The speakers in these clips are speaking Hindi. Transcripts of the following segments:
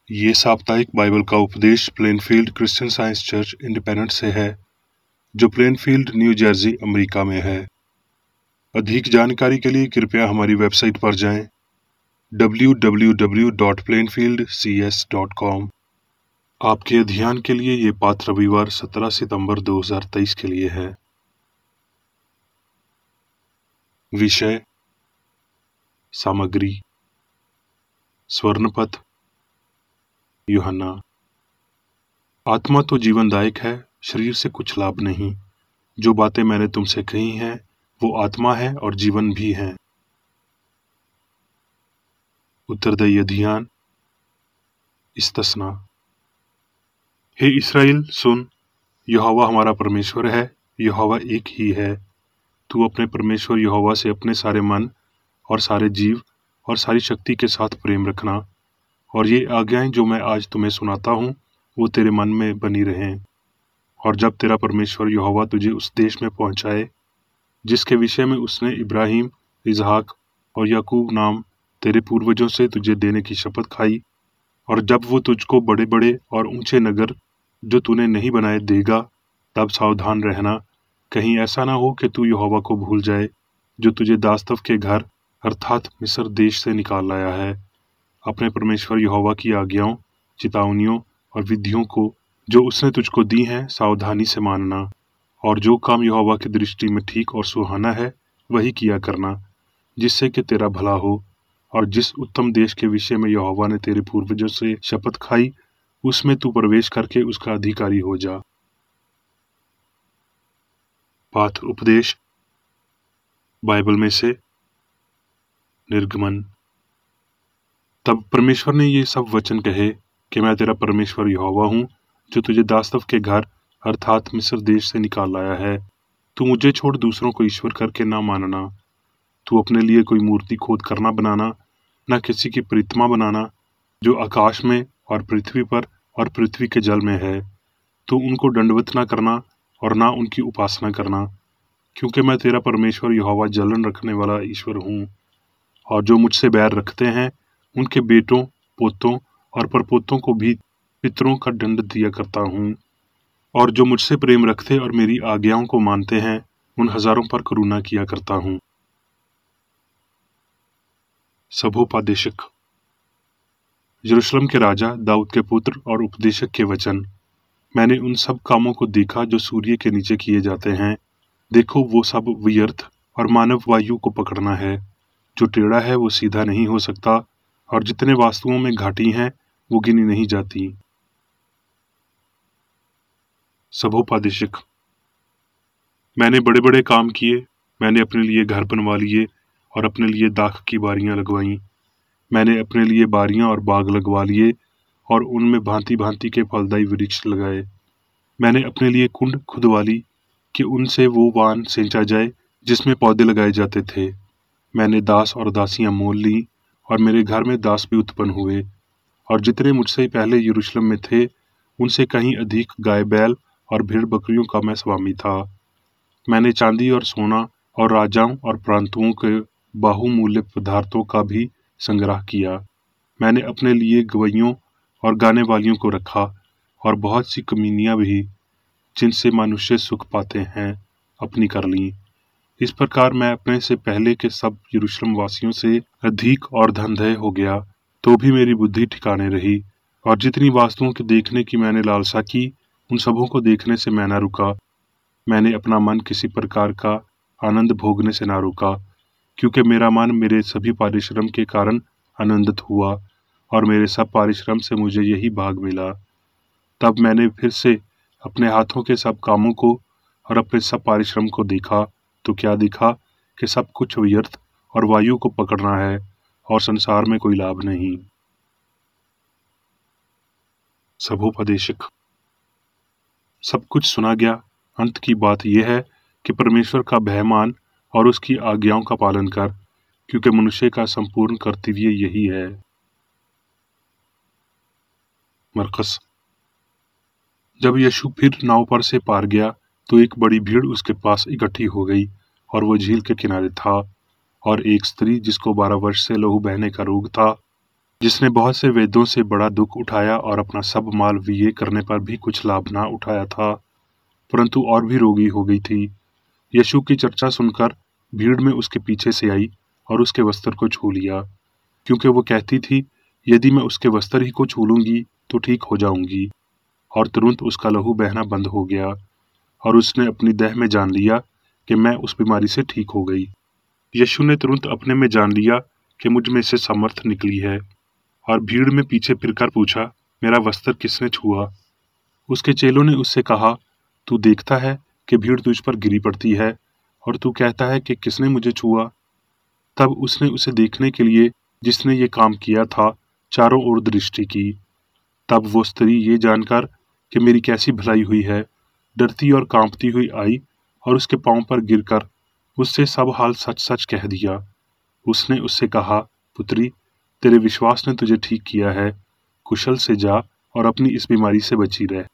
ये साप्ताहिक बाइबल का उपदेश Plainfield Christian Science church independent से है, जो प्लेनफील्ड, न्यू जर्सी, अमेरिका में है। अधिक जानकारी के लिए कृपया हमारी वेबसाइट पर जाएं www.plainfieldcs.com। आपके ध्यान के लिए ये पाठ रविवार 17 सितंबर 2023 के लिए है। विषय, सामग्री, स्वर्णपथ, यूहन्ना। आत्मा तो जीवनदायक है, शरीर से कुछ लाभ नहीं। जो बातें मैंने तुमसे कही हैं वो आत्मा है और जीवन भी है। उत्तरदायी ध्यान। इस्तिस्ना। हे इस्राएल, सुन, यहोवा हमारा परमेश्वर है, यहोवा एक ही है। तू अपने परमेश्वर यहोवा से अपने सारे मन और सारे जीव और सारी शक्ति के साथ प्रेम रखना, और ये आज्ञाएं जो मैं आज तुम्हें सुनाता हूँ वो तेरे मन में बनी रहें। और जब तेरा परमेश्वर यहोवा तुझे उस देश में पहुंचाए जिसके विषय में उसने इब्राहिम, इसहाक और याकूब नाम तेरे पूर्वजों से तुझे देने की शपथ खाई, और जब वो तुझको बड़े बड़े और ऊंचे नगर जो तूने नहीं बनाए देगा, तब सावधान रहना, कहीं ऐसा ना हो कि तू यहोवा को भूल जाए जो तुझे दास्तव के घर अर्थात मिस्र देश से निकाल लाया है। अपने परमेश्वर यहोवा की आज्ञाओं, चेतावनियों और विधियों को जो उसने तुझको दी हैं सावधानी से मानना, और जो काम यहोवा की दृष्टि में ठीक और सुहाना है वही किया करना, जिससे कि तेरा भला हो। और जिस उत्तम देश के विषय में यहोवा ने तेरे पूर्वजों से शपथ खाई उसमें तू प्रवेश करके उसका अधिकारी हो जा। पाठ उपदेश बाइबल में से निर्गमन। तब परमेश्वर ने ये सब वचन कहे कि मैं तेरा परमेश्वर यहोवा हूँ जो तुझे दास्तव के घर अर्थात मिस्र देश से निकाल लाया है। तू मुझे छोड़ दूसरों को ईश्वर करके ना मानना। तू अपने लिए कोई मूर्ति खोद कर ना बनाना, न किसी की प्रतिमा बनाना जो आकाश में और पृथ्वी पर और पृथ्वी के जल में है। तू उनको दंडवत ना करना और ना उनकी उपासना करना, क्योंकि मैं तेरा परमेश्वर यहोवा जलन रखने वाला ईश्वर हूँ। और जो मुझसे बैर रखते हैं उनके बेटों, पोतों और परपोतों को भी पितरों का दंड दिया करता हूँ। और जो मुझसे प्रेम रखते और मेरी आज्ञाओं को मानते हैं उन हजारों पर करुणा किया करता हूँ। सभोपदेशक। यरूशलेम के राजा दाऊद के पुत्र और उपदेशक के वचन। मैंने उन सब कामों को देखा जो सूर्य के नीचे किए जाते हैं। देखो, वो सब व्यर्थ और मानव वायु को पकड़ना है। जो टेढ़ा है वो सीधा नहीं हो सकता, और जितने वास्तुओं में घाटी हैं वो गिनी नहीं जाती। सभोपदेशक। मैंने बड़े बड़े काम किए। मैंने अपने लिए घर बनवा लिए और अपने लिए दाख की बारियां लगवाईं। मैंने अपने लिए बारियां और बाग लगवा लिए और उनमें भांति भांति के फलदायी वृक्ष लगाए। मैंने अपने लिए कुंड खुदवा ली कि उनसे वो वान सिंचा जाए जिसमें पौधे लगाए जाते थे। मैंने दास और दासियां मोल ली और मेरे घर में दास भी उत्पन्न हुए। और जितने मुझसे पहले यरूशलेम में थे उनसे कहीं अधिक गाय बैल और भेड़ बकरियों का मैं स्वामी था। मैंने चांदी और सोना और राजाओं और प्रांतों के बहुमूल्य पदार्थों का भी संग्रह किया। मैंने अपने लिए गवैयों और गाने वालियों को रखा और बहुत सी कमीनियां भी जिनसे मनुष्य सुख पाते हैं अपनी कर लीं। इस प्रकार मैं अपने से पहले के सब यरूशलेम वासियों से अधिक और धनदय हो गया, तो भी मेरी बुद्धि ठिकाने रही। और जितनी वास्तुओं के देखने की मैंने लालसा की उन सबों को देखने से मैं न रुका। मैंने अपना मन किसी प्रकार का आनंद भोगने से ना रोका, क्योंकि मेरा मन मेरे सभी परिश्रम के कारण आनंदित हुआ और मेरे सब परिश्रम से मुझे यही भाग मिला। तब मैंने फिर से अपने हाथों के सब कामों को और अपने सब परिश्रम को देखा, तो क्या देखा कि सब कुछ व्यर्थ और वायु को पकड़ना है और संसार में कोई लाभ नहीं। सभोपदेशक। सब कुछ सुना गया। अंत की बात यह है कि परमेश्वर का भय मान और उसकी आज्ञाओं का पालन कर, क्योंकि मनुष्य का संपूर्ण कर्तव्य यही है। मरकस। जब यीशु फिर नाव पर से पार गया तो एक बड़ी भीड़ उसके पास इकट्ठी हो गई, और वो झील के किनारे था। और एक स्त्री जिसको 12 वर्ष से लहू बहने का रोग था जिसने बहुत से वेदों से बड़ा दुख उठाया और अपना सब माल व्यय करने पर भी कुछ लाभ ना उठाया था, परंतु और भी रोगी हो गई थी। यीशु की चर्चा सुनकर भीड़ में उसके पीछे से आई और उसके वस्त्र को छू लिया, क्योंकि वो कहती थी, यदि मैं उसके वस्त्र ही को छू लूंगी तो ठीक हो जाऊंगी। और तुरंत उसका लहू बहना बंद हो गया और उसने अपनी देह में जान लिया कि मैं उस बीमारी से ठीक हो गई। यीशु ने तुरंत अपने में जान लिया कि मुझ में से सामर्थ निकली है, और भीड़ में पीछे फिरकर पूछा, मेरा वस्त्र किसने छुआ? उसके चेलों ने उससे कहा, तू देखता है कि भीड़ तुझ पर गिरी पड़ती है और तू कहता है कि किसने मुझे छुआ? तब उसने उसे देखने के लिए जिसने ये काम किया था चारों ओर दृष्टि की। तब वो स्त्री ये जानकर कि मेरी कैसी भलाई हुई है, डरती और कांपती हुई आई और उसके पांव पर गिरकर उससे सब हाल सच सच कह दिया। उसने उससे कहा, पुत्री, तेरे विश्वास ने तुझे ठीक किया है, कुशल से जा और अपनी इस बीमारी से बची रह।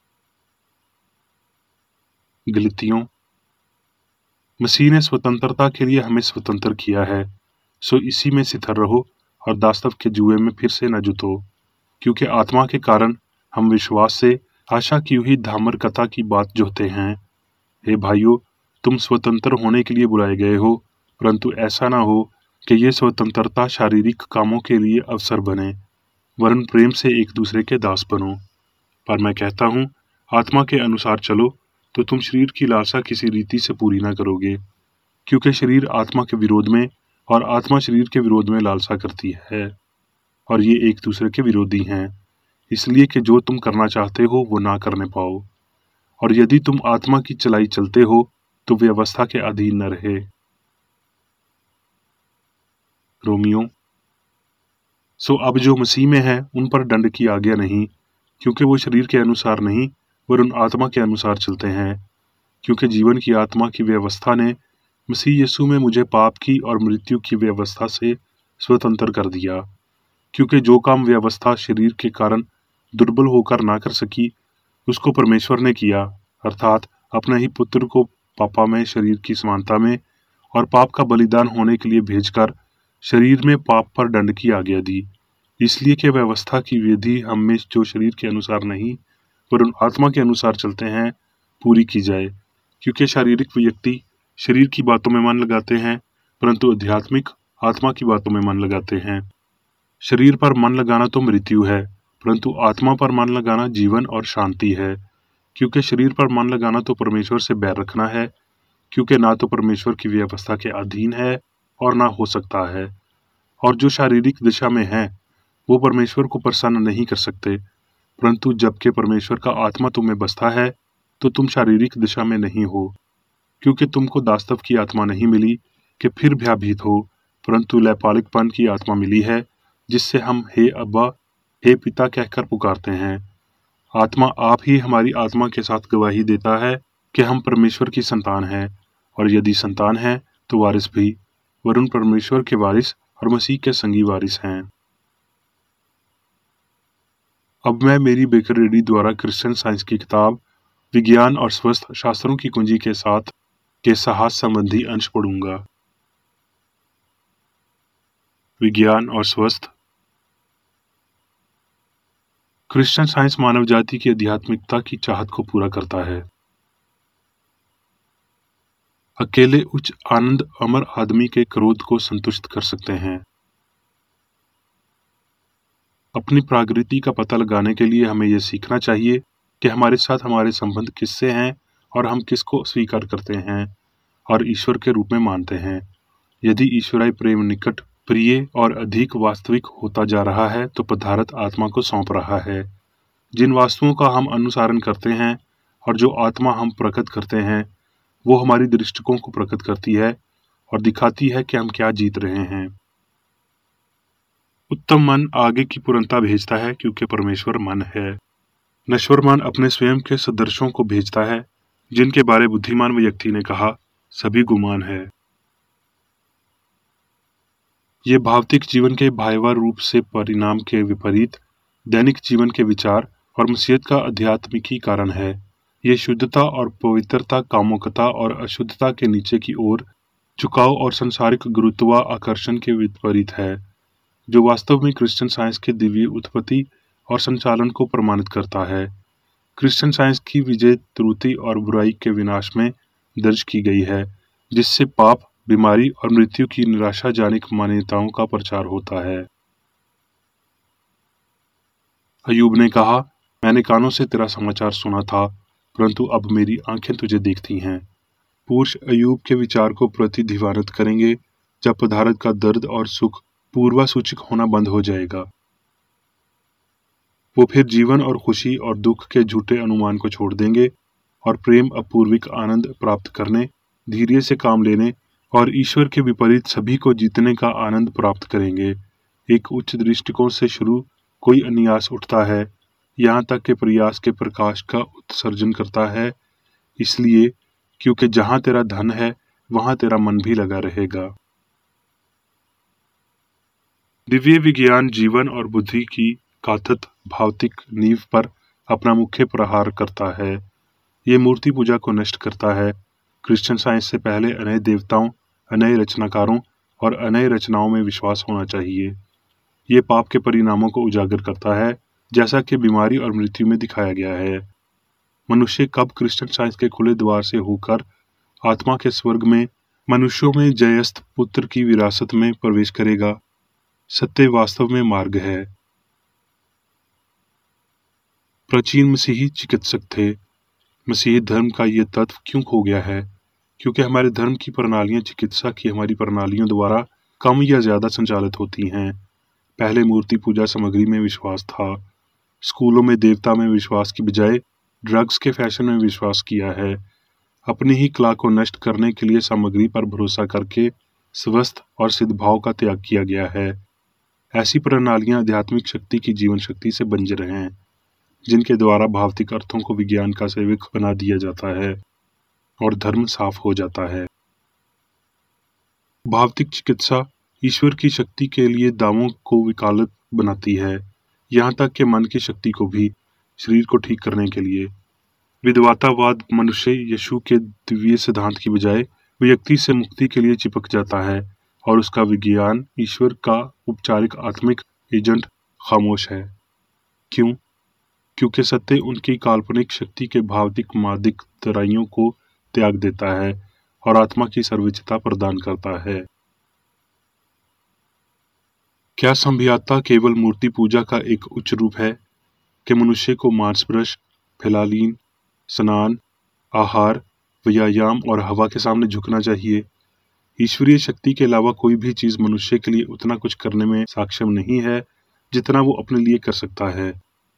गलतियों। मसीह ने स्वतंत्रता के लिए हमें स्वतंत्र किया है, सो इसी में स्थिर रहो और दास्तव के जुए में फिर से न जुतो, क्योंकि आत्मा के कारण हम विश्वास से आशा की हुई धार्मिकता की बात जोहते हैं। हे भाइयों, तुम स्वतंत्र होने के लिए बुलाए गए हो, परंतु ऐसा ना हो कि ये स्वतंत्रता शारीरिक कामों के लिए अवसर बने, वरन प्रेम से एक दूसरे के दास बनो। पर मैं कहता हूँ, आत्मा के अनुसार चलो, तो तुम शरीर की लालसा किसी रीति से पूरी ना करोगे, क्योंकि शरीर आत्मा के विरोध में और आत्मा शरीर के विरोध में लालसा करती है, और ये एक दूसरे के विरोधी हैं, इसलिए कि जो तुम करना चाहते हो वो ना करने पाओ। और यदि तुम आत्मा की चलाई चलते हो तो व्यवस्था के अधीन न रहे। रोमियो। सो अब जो मसीह में है उन पर दंड की आज्ञा नहीं, क्योंकि वो शरीर के अनुसार नहीं वरन आत्मा के अनुसार चलते हैं। क्योंकि जीवन की आत्मा की व्यवस्था ने मसीह यीशु में मुझे पाप की और मृत्यु की व्यवस्था से स्वतंत्र कर दिया। क्योंकि जो काम व्यवस्था शरीर के कारण दुर्बल होकर ना कर सकी, उसको परमेश्वर ने किया, अर्थात अपने ही पुत्र को पापामय शरीर की समानता में और पाप का बलिदान होने के लिए भेजकर शरीर में पाप पर दंड की आज्ञा दी, इसलिए कि व्यवस्था की विधि हम में जो शरीर के अनुसार नहीं वरन आत्मा के अनुसार चलते हैं पूरी की जाए। क्योंकि शारीरिक व्यक्ति शरीर की बातों में मन लगाते हैं, परंतु आध्यात्मिक आत्मा की बातों में मन लगाते हैं। शरीर पर मन लगाना तो मृत्यु है, परंतु आत्मा पर मन लगाना जीवन और शांति है। क्योंकि शरीर पर मन लगाना तो परमेश्वर से बैर रखना है, क्योंकि ना तो परमेश्वर की व्यवस्था के अधीन है और ना हो सकता है। और जो शारीरिक दिशा में है वो परमेश्वर को प्रसन्न नहीं कर सकते, परंतु जबकि परमेश्वर का आत्मा तुम में बसता है तो तुम शारीरिक दिशा में नहीं हो, क्योंकि तुमको दास्तव की आत्मा नहीं मिली कि फिर भयभीत हो, परंतु लयपालिकपन की आत्मा मिली है, जिससे हम हे अब्बा, हे पिता कहकर पुकारते हैं। आत्मा आप ही हमारी आत्मा के साथ गवाही देता है कि हम परमेश्वर की संतान हैं, और यदि संतान हैं तो वारिस भी, वरुण परमेश्वर के वारिस और मसीह के संगी वारिस हैं। अब मैं मेरी बेकर रेडी द्वारा क्रिश्चियन साइंस की किताब विज्ञान और स्वस्थ शास्त्रों की कुंजी के साथ के साहस संबंधी अंश पढ़ूंगा। विज्ञान और स्वस्थ। क्रिश्चियन साइंस मानव जाति की आध्यात्मिकता की चाहत को पूरा करता है। अकेले उच्च आनंद अमर आदमी के क्रोध को संतुष्ट कर सकते हैं। अपनी प्रकृति का पता लगाने के लिए हमें यह सीखना चाहिए कि हमारे साथ हमारे संबंध किससे हैं और हम किसको स्वीकार करते हैं और ईश्वर के रूप में मानते हैं। यदि ईश्वरीय प्रेम निकट, प्रिय और अधिक वास्तविक होता जा रहा है तो पदार्थ आत्मा को सौंप रहा है। जिन वास्तुओं का हम अनुसरण करते हैं और जो आत्मा हम प्रकट करते हैं वो हमारी दृष्टिकों को प्रकट करती है और दिखाती है कि हम क्या जीत रहे हैं। उत्तम मन आगे की पूर्णता भेजता है, क्योंकि परमेश्वर मन है। नश्वर मन अपने स्वयं के सदृशों को भेजता है, जिनके बारे बुद्धिमान व्यक्ति ने कहा, सभी गुमान है। ये भौतिक जीवन के भयावह रूप से परिणाम के विपरीत दैनिक जीवन के विचार और मसीहत का आध्यात्मिकी कारण है। ये शुद्धता और पवित्रता, कामुकता और अशुद्धता के नीचे की ओर झुकाव और संसारिक गुरुत्वाकर्षण के विपरीत है। जो वास्तव में क्रिश्चियन साइंस के दिव्य उत्पत्ति और संचालन को प्रमाणित करता है। क्रिश्चियन साइंस की विजय त्रुटि और बुराई के विनाश में दर्ज की गई है, जिससे पाप, बीमारी और मृत्यु की निराशाजनक मान्यताओं का प्रचार होता है। अय्यूब ने कहा, मैंने कानों से तेरा समाचार सुना था, परंतु अब मेरी आंखें तुझे देखती हैं। पुरुष अय्यूब के विचार को प्रतिध्वनित करेंगे जब पदार्थ का दर्द और सुख पूर्वासूचक होना बंद हो जाएगा। वो फिर जीवन और खुशी और दुख के झूठे अनुमान को छोड़ देंगे और प्रेम, अपूर्विक आनंद प्राप्त करने, धैर्य से काम लेने और ईश्वर के विपरीत सभी को जीतने का आनंद प्राप्त करेंगे। एक उच्च दृष्टिकोण से शुरू कोई अन्यास उठता है, यहाँ तक के प्रयास के प्रकाश का उत्सर्जन करता है, इसलिए क्योंकि जहाँ तेरा धन है वहाँ तेरा मन भी लगा रहेगा। दिव्य विज्ञान जीवन और बुद्धि की काथत भौतिक नींव पर अपना मुख्य प्रहार करता है। ये मूर्ति पूजा को नष्ट करता है। क्रिश्चियन साइंस से पहले अनय देवताओं, अनय रचनाकारों और अनय रचनाओं में विश्वास होना चाहिए। ये पाप के परिणामों को उजागर करता है, जैसा कि बीमारी और मृत्यु में दिखाया गया है। मनुष्य कब क्रिश्चियन साइंस के खुले द्वार से होकर आत्मा के स्वर्ग में मनुष्यों में जयस्थ पुत्र की विरासत में प्रवेश करेगा? सत्य वास्तव में मार्ग है। प्राचीन मसीही चिकित्सक थे। मसीही धर्म का ये तत्व क्यों खो गया है? क्योंकि हमारे धर्म की प्रणालियां चिकित्सा की हमारी प्रणालियों द्वारा कम या ज्यादा संचालित होती हैं। पहले मूर्ति पूजा सामग्री में विश्वास था। स्कूलों में देवता में विश्वास की बजाय ड्रग्स के फैशन में विश्वास किया है। अपनी ही कला को नष्ट करने के लिए सामग्री पर भरोसा करके स्वस्थ और सिद्ध भाव का त्याग किया गया है। ऐसी प्रणालियां आध्यात्मिक शक्ति की जीवन शक्ति से बंजर हैं, जिनके द्वारा भौतिक अर्थों को विज्ञान का सेवक बना दिया जाता है और धर्म साफ हो जाता है। भौतिक चिकित्सा ईश्वर की शक्ति के लिए दावों को विकल्प बनाती है, यहाँ तक कि मन की शक्ति को भी, शरीर को ठीक करने के लिए। विधवातावाद मनुष्य यीशु के दिव्य सिद्धांत की बजाय व्यक्ति से मुक्ति के लिए चिपक जाता है और उसका विज्ञान ईश्वर का औपचारिक आत्मिक एजेंट खामोश है। क्यों? क्योंकि सत्य उनकी काल्पनिक शक्ति के भौतिक मादिक तराइयों को त्याग देता है और आत्मा की सर्वोच्चता प्रदान करता है। क्या संभ्याता केवल मूर्ति पूजा का एक उच्च रूप है कि मनुष्य को मांसब्रश, फिलालीन, स्नान, आहार, व्यायाम और हवा के सामने झुकना चाहिए? ईश्वरीय शक्ति के अलावा कोई भी चीज मनुष्य के लिए उतना कुछ करने में सक्षम नहीं है जितना वो अपने लिए कर सकता है।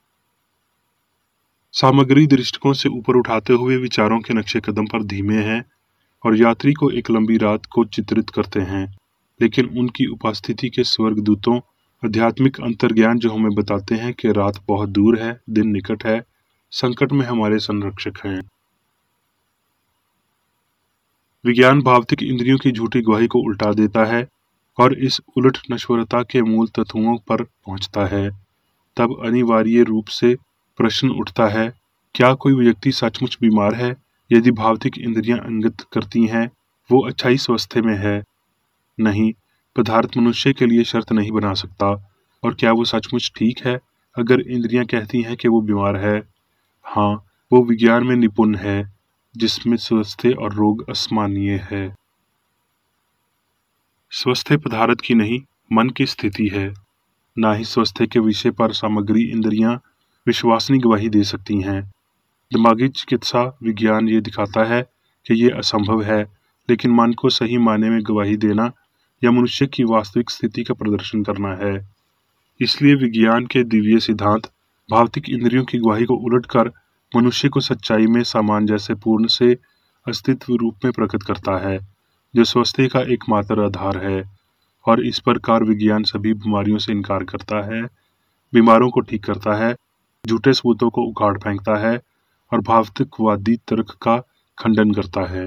सामग्री दृष्टिकोण से ऊपर उठाते हुए विचारों के नक्शे कदम पर धीमे हैं और यात्री को एक लंबी रात को चित्रित करते हैं, लेकिन उनकी उपस्थिति के स्वर्गदूतों आध्यात्मिक अंतर्ज्ञान जो हमें बताते हैं कि रात बहुत दूर है, दिन निकट है, संकट में हमारे संरक्षक हैं। विज्ञान भौतिक इंद्रियों की झूठी गवाही को उल्टा देता है और इस उलट नश्वरता के मूल तत्वों पर पहुंचता है। तब अनिवार्य रूप से प्रश्न उठता है, क्या कोई व्यक्ति सचमुच बीमार है यदि भौतिक इंद्रियां इंगित करती हैं वो अच्छाई स्वस्थ में है? नहीं, पदार्थ मनुष्य के लिए शर्त नहीं बना सकता। और क्या वो सचमुच ठीक है अगर इंद्रियां कहती हैं कि वो बीमार है? हाँ, वो विज्ञान में निपुण है जिसमें स्वास्थ्य और रोग असमानीय है। स्वास्थ्य पदार्थ की नहीं, मन की स्थिति है। ना ही स्वास्थ्य के विषय पर सामग्री इंद्रियां विश्वसनीय गवाही दे सकती हैं। दिमागी चिकित्सा विज्ञान ये दिखाता है कि ये असंभव है, लेकिन मन को सही मायने में गवाही देना या मनुष्य की वास्तविक स्थिति का प्रदर्शन करना है। इसलिए विज्ञान के दिव्य सिद्धांत भौतिक इंद्रियों की गवाही को उलटकर मनुष्य को सच्चाई में सामंजस्य पूर्ण से अस्तित्व रूप में प्रकट करता है, जो स्वास्थ्य का एकमात्र आधार है। और इस प्रकार विज्ञान सभी बीमारियों से इनकार करता है, बीमारों को ठीक करता है, झूठे सबूतों को उखाड़ फेंकता है और भौतिकवादी तर्क का खंडन करता है।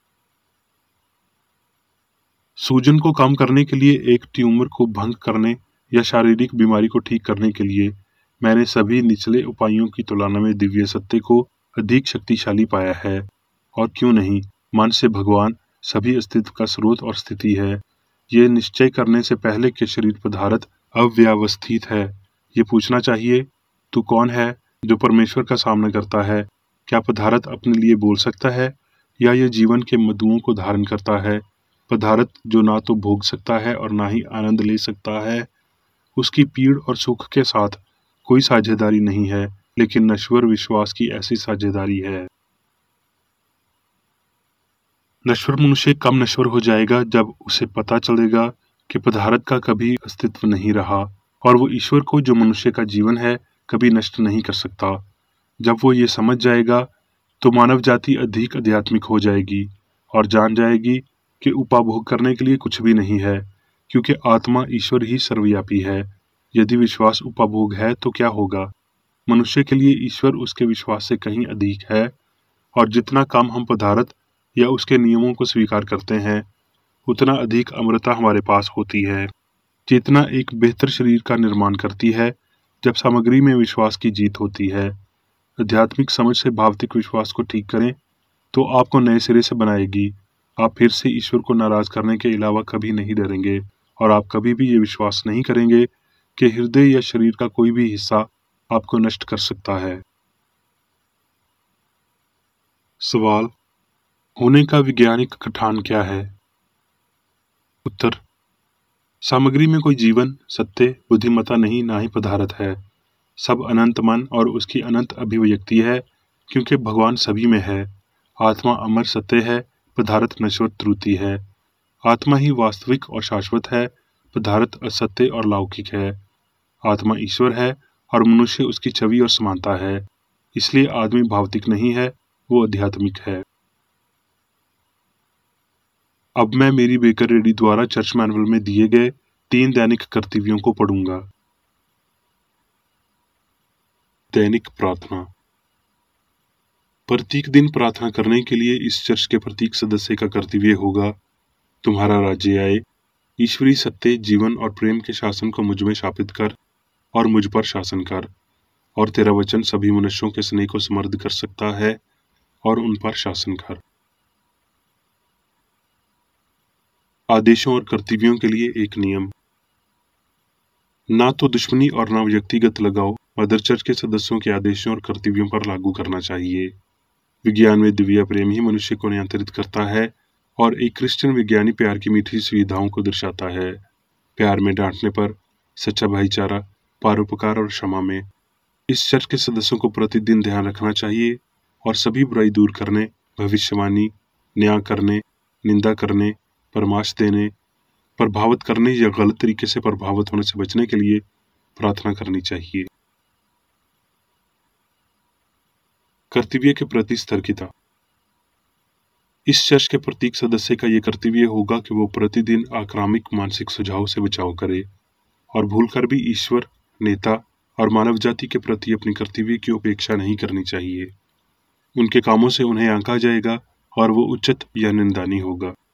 सूजन को कम करने के लिए, एक ट्यूमर को भंग करने या शारीरिक बीमारी को ठीक करने के लिए मैंने सभी निचले उपायों की तुलना में दिव्य सत्य को अधिक शक्तिशाली पाया है। और क्यों नहीं, मन से भगवान सभी अस्तित्व का स्रोत और स्थिति है। ये निश्चय करने से पहले कि शरीर पदार्थ अव्यवस्थित है। ये पूछना चाहिए, तू कौन है जो परमेश्वर का सामना करता है? क्या पदार्थ अपने लिए बोल सकता है, या ये जीवन के मधुओं को धारण करता है? पदार्थ जो ना तो भोग सकता है और ना ही आनंद ले सकता है। उसकी पीड़ और सुख के साथ कोई साझेदारी नहीं है, लेकिन नश्वर विश्वास की ऐसी साझेदारी है। नश्वर मनुष्य कब नश्वर हो जाएगा? जब उसे पता चलेगा कि पदार्थ का कभी अस्तित्व नहीं रहा और वो ईश्वर को, जो मनुष्य का जीवन है, कभी नष्ट नहीं कर सकता। जब वो ये समझ जाएगा तो मानव जाति अधिक आध्यात्मिक हो जाएगी और जान जाएगी कि उपभोग करने के लिए कुछ भी नहीं है, क्योंकि आत्मा ईश्वर ही सर्वव्यापी है। यदि विश्वास उपभोग है तो क्या होगा? मनुष्य के लिए ईश्वर उसके विश्वास से कहीं अधिक है, और जितना कम हम पदार्थ या उसके नियमों को स्वीकार करते हैं, उतना अधिक अमरता हमारे पास होती है। चेतना एक बेहतर शरीर का निर्माण करती है जब सामग्री में विश्वास की जीत होती है। आध्यात्मिक समझ से भौतिक विश्वास को ठीक करें तो आपको नए सिरे से बनाएगी। आप फिर से ईश्वर को नाराज करने के अलावा कभी नहीं डरेंगे, और आप कभी भी ये विश्वास नहीं करेंगे कि हृदय या शरीर का कोई भी हिस्सा आपको नष्ट कर सकता है। सवाल: होने का वैज्ञानिक कथन क्या है? उत्तर: सामग्री में कोई जीवन, सत्य, बुद्धिमत्ता नहीं, ना ही पदार्थ है। सब अनंत मन और उसकी अनंत अभिव्यक्ति है, क्योंकि भगवान सभी में है। आत्मा अमर सत्य है, पदार्थ नश्वर त्रुटि है। आत्मा ही वास्तविक और शाश्वत है, पदार्थ असत्य और लौकिक है। आत्मा ईश्वर है और मनुष्य उसकी छवि और समानता है। इसलिए आदमी भौतिक नहीं है, वो आध्यात्मिक है। अब मैं मेरी बेकर रेडी द्वारा चर्च मैनुअल में दिए गए 3 दैनिक कर्तव्यों को पढ़ूंगा। दैनिक प्रार्थना। प्रत्येक दिन प्रार्थना करने के लिए इस चर्च के प्रत्येक सदस्य का कर्तव्य होगा: तुम्हारा राज्य आए, ईश्वरीय सत्य, जीवन और प्रेम के शासन को मुझ में स्थापित कर और मुझ पर शासन कर, और तेरा वचन सभी मनुष्यों के स्नेह को समृद्ध कर सकता है और उन पर शासन कर। आदेशों और कर्तव्यों के लिए एक नियम: ना तो दुश्मनी और ना व्यक्तिगत लगाव मदर चर्च के सदस्यों के आदेशों और कर्तव्यों पर लागू करना चाहिए। विज्ञान में दिव्य प्रेम ही मनुष्य को नियंत्रित करता है और एक क्रिश्चियन विज्ञानी प्यार की मीठी सुविधाओं को दर्शाता है। प्यार में डांटने पर, सच्चा भाईचारा, परोपकार और क्षमा में। इस चर्च के सदस्यों को प्रतिदिन ध्यान रखना चाहिए और सभी बुराई दूर करने, भविष्यवाणी, न्याय करने, निंदा करने, परामर्श देने, प्रभावित करने या गलत तरीके से प्रभावित होने से बचने के लिए प्रार्थना करनी चाहिए। कर्तव्य के प्रति सतर्कता। इस चर्च के प्रत्येक सदस्य का यह कर्तव्य होगा कि वो प्रतिदिन आक्रामक मानसिक सुझाव से बचाव करे और भूलकर भी ईश्वर, नेता और मानव जाति के प्रति अपने कर्तव्य की उपेक्षा नहीं करनी चाहिए। उनके कामों से उन्हें आंका जाएगा और वो उचित या निंदनीय होगा।